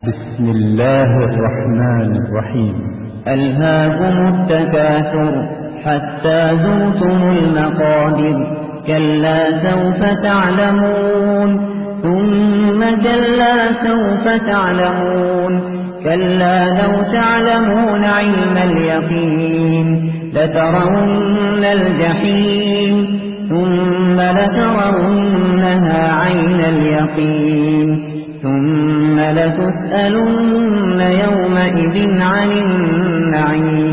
بسم الله الرحمن الرحيم. ألهاكم التكاثر حتى زرتم المقابر كلا سوف تعلمون ثم كلا سوف تعلمون كلا لو تعلمون علم اليقين لترون الجحيم ثم لترونها عين اليقين ثم لتسألن يومئذ عن النعيم.